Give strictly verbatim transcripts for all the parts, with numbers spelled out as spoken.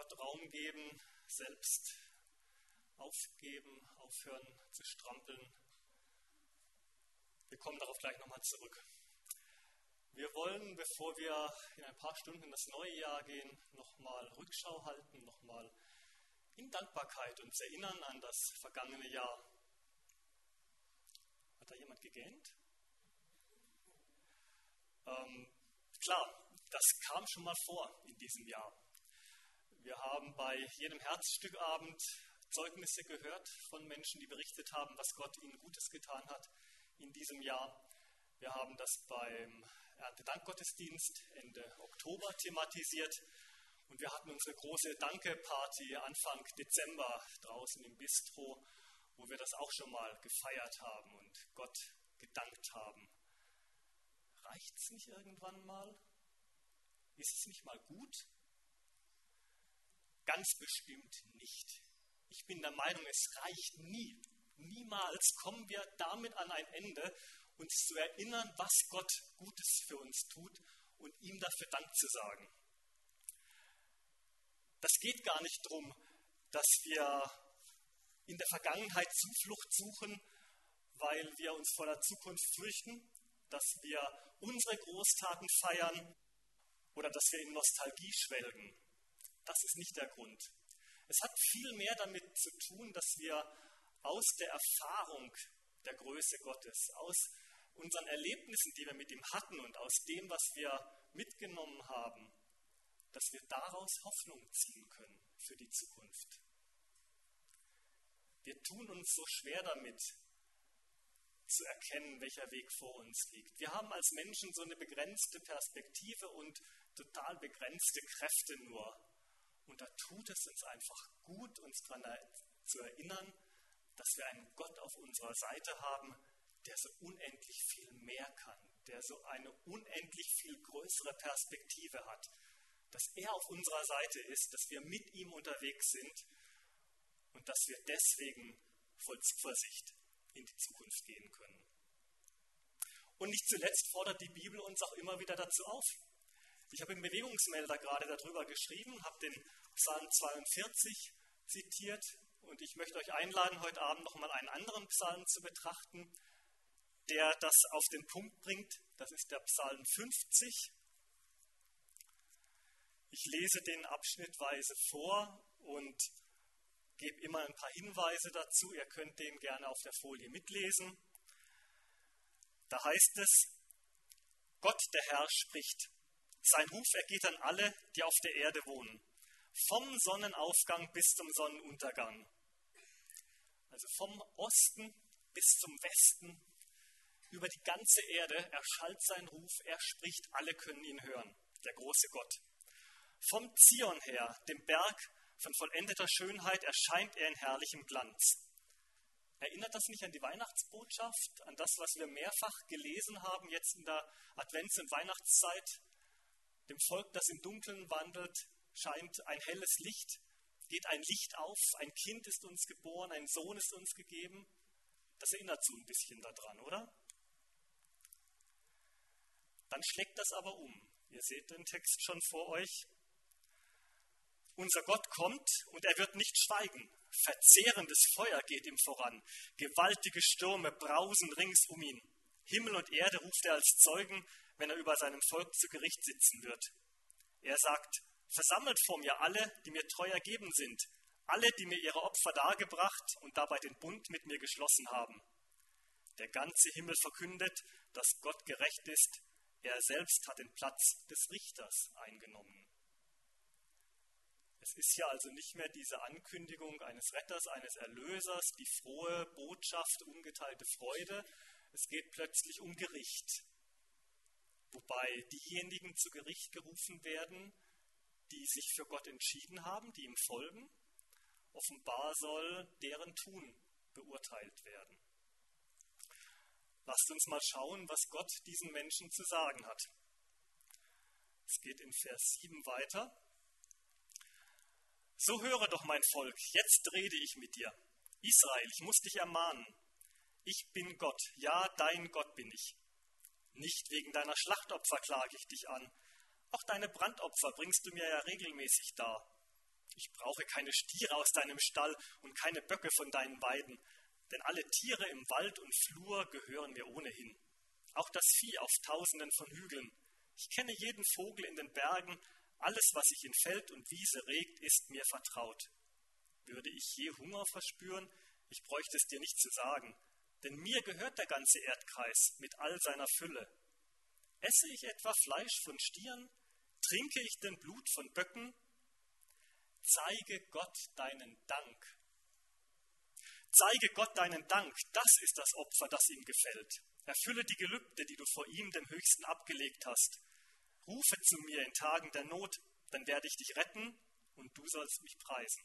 Gott Raum geben, selbst aufgeben, aufhören zu strampeln. Wir kommen darauf gleich nochmal zurück. Wir wollen, bevor wir in ein paar Stunden in das neue Jahr gehen, nochmal Rückschau halten, nochmal in Dankbarkeit uns erinnern an das vergangene Jahr. Hat da jemand gegähnt? Ähm, klar, das kam schon mal vor in diesem Jahr. Wir haben bei jedem Herzstückabend Zeugnisse gehört von Menschen, die berichtet haben, was Gott ihnen Gutes getan hat in diesem Jahr. Wir haben das beim Erntedankgottesdienst Ende Oktober thematisiert und wir hatten unsere große Danke-Party Anfang Dezember draußen im Bistro, wo wir das auch schon mal gefeiert haben und Gott gedankt haben. Reicht es nicht irgendwann mal? Ist es nicht mal gut? Ganz bestimmt nicht. Ich bin der Meinung, es reicht nie. Niemals kommen wir damit an ein Ende, uns zu erinnern, was Gott Gutes für uns tut und ihm dafür Dank zu sagen. Das geht gar nicht darum, dass wir in der Vergangenheit Zuflucht suchen, weil wir uns vor der Zukunft fürchten, dass wir unsere Großtaten feiern oder dass wir in Nostalgie schwelgen. Das ist nicht der Grund. Es hat viel mehr damit zu tun, dass wir aus der Erfahrung der Größe Gottes, aus unseren Erlebnissen, die wir mit ihm hatten und aus dem, was wir mitgenommen haben, dass wir daraus Hoffnung ziehen können für die Zukunft. Wir tun uns so schwer damit, zu erkennen, welcher Weg vor uns liegt. Wir haben als Menschen so eine begrenzte Perspektive und total begrenzte Kräfte nur. Und da tut es uns einfach gut, uns daran zu erinnern, dass wir einen Gott auf unserer Seite haben, der so unendlich viel mehr kann, der so eine unendlich viel größere Perspektive hat, dass er auf unserer Seite ist, dass wir mit ihm unterwegs sind und dass wir deswegen voll Zuversicht in die Zukunft gehen können. Und nicht zuletzt fordert die Bibel uns auch immer wieder dazu auf. Ich habe im Bewegungsmelder gerade darüber geschrieben, habe den Psalm zweiundvierzig zitiert und ich möchte euch einladen, heute Abend nochmal einen anderen Psalm zu betrachten, der das auf den Punkt bringt. Das ist der Psalm fünfzig. Ich lese den abschnittweise vor und gebe immer ein paar Hinweise dazu. Ihr könnt den gerne auf der Folie mitlesen. Da heißt es, Gott der Herr spricht. Sein Ruf ergeht an alle, die auf der Erde wohnen. Vom Sonnenaufgang bis zum Sonnenuntergang. Also vom Osten bis zum Westen. Über die ganze Erde erschallt sein Ruf. Er spricht, alle können ihn hören. Der große Gott. Vom Zion her, dem Berg von vollendeter Schönheit, erscheint er in herrlichem Glanz. Erinnert das nicht an die Weihnachtsbotschaft, an das, was wir mehrfach gelesen haben jetzt in der Advents- und Weihnachtszeit? Dem Volk, das im Dunkeln wandelt, scheint ein helles Licht, geht ein Licht auf, ein Kind ist uns geboren, ein Sohn ist uns gegeben. Das erinnert so ein bisschen daran, oder? Dann schlägt das aber um. Ihr seht den Text schon vor euch. Unser Gott kommt und er wird nicht schweigen. Verzehrendes Feuer geht ihm voran. Gewaltige Stürme brausen rings um ihn. Himmel und Erde ruft er als Zeugen, wenn er über seinem Volk zu Gericht sitzen wird. Er sagt, versammelt vor mir alle, die mir treu ergeben sind, alle, die mir ihre Opfer dargebracht und dabei den Bund mit mir geschlossen haben. Der ganze Himmel verkündet, dass Gott gerecht ist. Er selbst hat den Platz des Richters eingenommen. Es ist ja also nicht mehr diese Ankündigung eines Retters, eines Erlösers, die frohe Botschaft, ungeteilte Freude. Es geht plötzlich um Gericht. Wobei diejenigen zu Gericht gerufen werden, die sich für Gott entschieden haben, die ihm folgen. Offenbar soll deren Tun beurteilt werden. Lasst uns mal schauen, was Gott diesen Menschen zu sagen hat. Es geht in Vers sieben weiter. So höre doch mein Volk, jetzt rede ich mit dir. Israel, ich muss dich ermahnen. Ich bin Gott, ja, dein Gott bin ich. Nicht wegen deiner Schlachtopfer klage ich dich an. Auch deine Brandopfer bringst du mir ja regelmäßig dar. Ich brauche keine Stiere aus deinem Stall und keine Böcke von deinen Weiden, denn alle Tiere im Wald und Flur gehören mir ohnehin. Auch das Vieh auf tausenden von Hügeln. Ich kenne jeden Vogel in den Bergen, alles, was sich in Feld und Wiese regt, ist mir vertraut. Würde ich je Hunger verspüren, ich bräuchte es dir nicht zu sagen, denn mir gehört der ganze Erdkreis mit all seiner Fülle. Esse ich etwa Fleisch von Stieren? Trinke ich denn Blut von Böcken? Zeige Gott deinen Dank. Zeige Gott deinen Dank, das ist das Opfer, das ihm gefällt. Erfülle die Gelübde, die du vor ihm, dem Höchsten, abgelegt hast. Rufe zu mir in Tagen der Not, dann werde ich dich retten und du sollst mich preisen.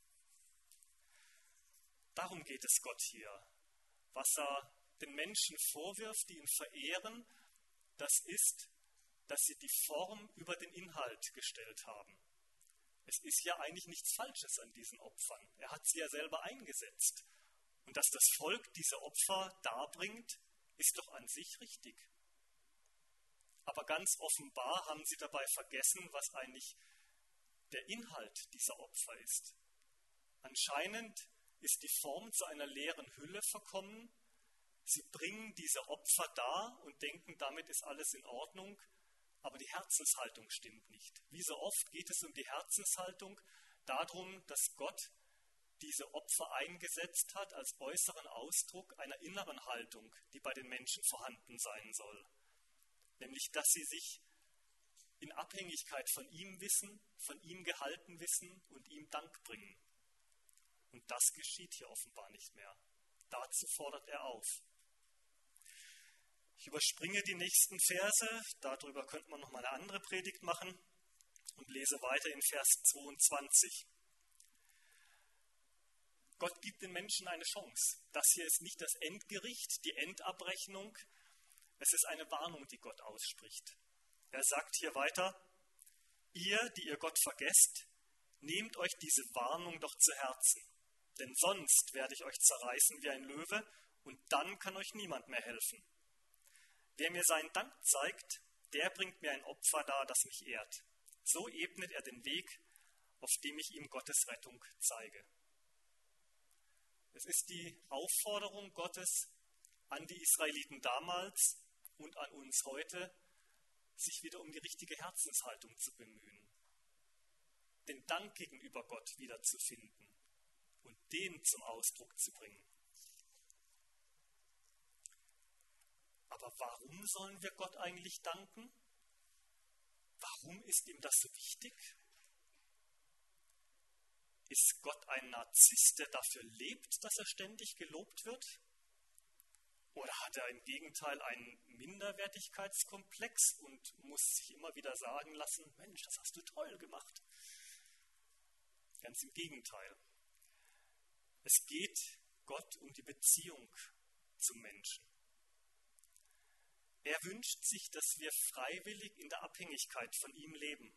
Darum geht es Gott hier. Was er den Menschen vorwirft, die ihn verehren, das ist, dass sie die Form über den Inhalt gestellt haben. Es ist ja eigentlich nichts Falsches an diesen Opfern. Er hat sie ja selber eingesetzt. Und dass das Volk diese Opfer darbringt, ist doch an sich richtig. Aber ganz offenbar haben sie dabei vergessen, was eigentlich der Inhalt dieser Opfer ist. Anscheinend ist die Form zu einer leeren Hülle verkommen. Sie bringen diese Opfer dar und denken, damit ist alles in Ordnung, aber die Herzenshaltung stimmt nicht. Wie so oft geht es um die Herzenshaltung, darum, dass Gott diese Opfer eingesetzt hat als äußeren Ausdruck einer inneren Haltung, die bei den Menschen vorhanden sein soll. Nämlich, dass sie sich in Abhängigkeit von ihm wissen, von ihm gehalten wissen und ihm Dank bringen. Und das geschieht hier offenbar nicht mehr. Dazu fordert er auf. Ich überspringe die nächsten Verse, darüber könnte man noch mal eine andere Predigt machen und lese weiter in Vers zweiundzwanzig. Gott gibt den Menschen eine Chance. Das hier ist nicht das Endgericht, die Endabrechnung. Es ist eine Warnung, die Gott ausspricht. Er sagt hier weiter, ihr, die ihr Gott vergesst, nehmt euch diese Warnung doch zu Herzen. Denn sonst werde ich euch zerreißen wie ein Löwe und dann kann euch niemand mehr helfen. Wer mir seinen Dank zeigt, der bringt mir ein Opfer dar, das mich ehrt. So ebnet er den Weg, auf dem ich ihm Gottes Rettung zeige. Es ist die Aufforderung Gottes an die Israeliten damals und an uns heute, sich wieder um die richtige Herzenshaltung zu bemühen, den Dank gegenüber Gott wiederzufinden und den zum Ausdruck zu bringen. Aber warum sollen wir Gott eigentlich danken? Warum ist ihm das so wichtig? Ist Gott ein Narzisst, der dafür lebt, dass er ständig gelobt wird? Oder hat er im Gegenteil einen Minderwertigkeitskomplex und muss sich immer wieder sagen lassen, Mensch, das hast du toll gemacht? Ganz im Gegenteil. Es geht Gott um die Beziehung zum Menschen. Er wünscht sich, dass wir freiwillig in der Abhängigkeit von ihm leben.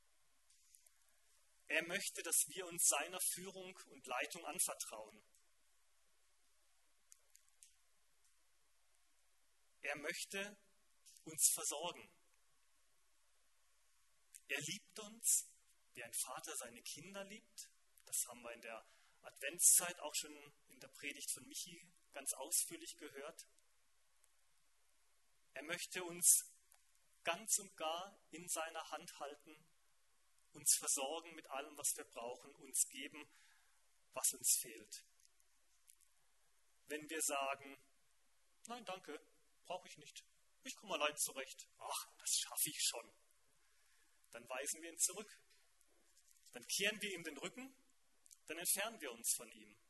Er möchte, dass wir uns seiner Führung und Leitung anvertrauen. Er möchte uns versorgen. Er liebt uns, wie ein Vater seine Kinder liebt. Das haben wir in der Adventszeit auch schon in der Predigt von Michi ganz ausführlich gehört. Er möchte uns ganz und gar in seiner Hand halten, uns versorgen mit allem, was wir brauchen, uns geben, was uns fehlt. Wenn wir sagen, nein, danke, brauche ich nicht, ich komme allein zurecht, ach, das schaffe ich schon, dann weisen wir ihn zurück. Dann kehren wir ihm den Rücken, dann entfernen wir uns von ihm.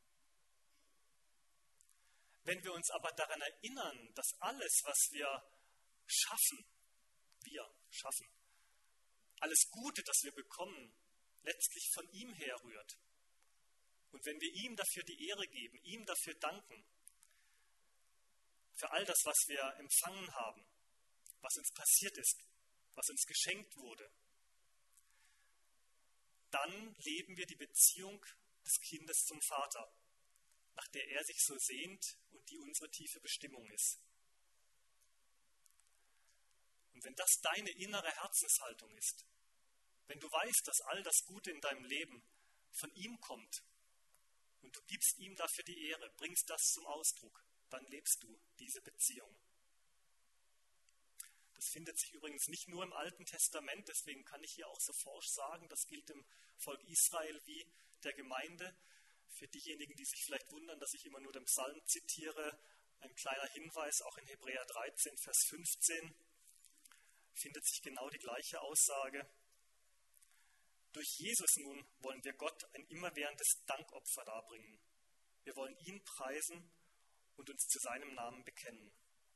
Wenn wir uns aber daran erinnern, dass alles, was wir schaffen, wir schaffen, alles Gute, das wir bekommen, letztlich von ihm herrührt. Und wenn wir ihm dafür die Ehre geben, ihm dafür danken, für all das, was wir empfangen haben, was uns passiert ist, was uns geschenkt wurde, dann leben wir die Beziehung des Kindes zum Vater, nach der er sich so sehnt und die unsere tiefe Bestimmung ist. Und wenn das deine innere Herzenshaltung ist, wenn du weißt, dass all das Gute in deinem Leben von ihm kommt und du gibst ihm dafür die Ehre, bringst das zum Ausdruck, dann lebst du diese Beziehung. Das findet sich übrigens nicht nur im Alten Testament, deswegen kann ich hier auch so forsch sagen, das gilt dem Volk Israel wie der Gemeinde. Für diejenigen, die sich vielleicht wundern, dass ich immer nur den Psalm zitiere, ein kleiner Hinweis, auch in Hebräer dreizehn, Vers fünfzehn, findet sich genau die gleiche Aussage. Durch Jesus nun wollen wir Gott ein immerwährendes Dankopfer darbringen. Wir wollen ihn preisen und uns zu seinem Namen bekennen.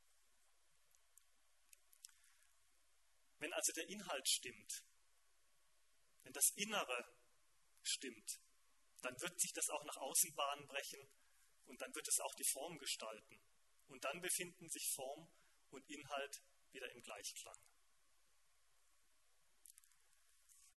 Wenn also der Inhalt stimmt, wenn das Innere stimmt, dann wird sich das auch nach außen Bahn brechen und dann wird es auch die Form gestalten. Und dann befinden sich Form und Inhalt wieder im Gleichklang.